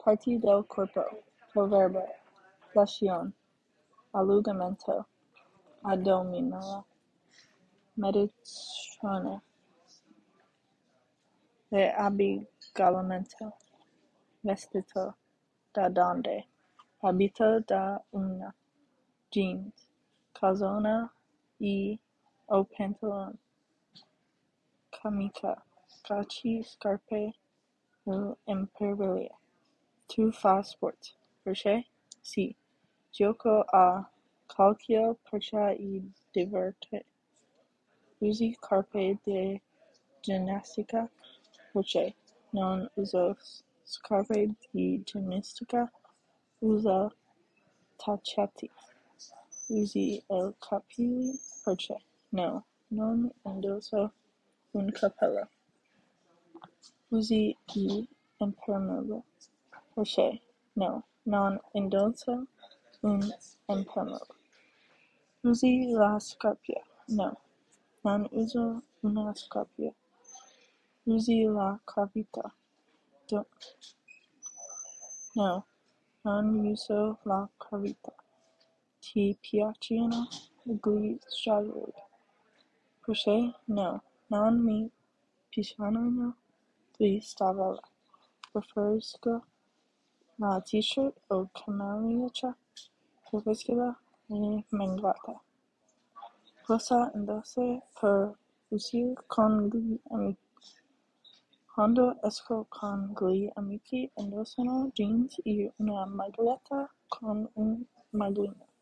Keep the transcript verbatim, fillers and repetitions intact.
Parti del corpo, proverbo, flexion, allungamento, addominale, medizione, riabbigliamento, vestito, da donde, abito da una, jeans, calzone e o pantalone, camicia, calci, scarpe, impermeabili. Tu fai sport, perché? Sì. Gioco a calcio perché mi diverte. Usi scarpe da ginnastica? Perché? Non uso scarpe di ginnastica, uso tacchetti. Usi i capelli? Perché? No, non indosso un cappello. Usi gli impermeabili? Perché? No, non indosso un impermeabile. Usi la scarpa? No, non uso una scarpa. Usi la cravatta? No, non uso la cravatta. Ti piacciono gli strawberry? Perché? No, non mi piacciono gli strawberry. Preferisco la t-shirt o camicia preferisco e mengata. Cosa indosso per uscire con gli amici? Quando esco con gli amici indosso jeans e una maglietta con un maglione.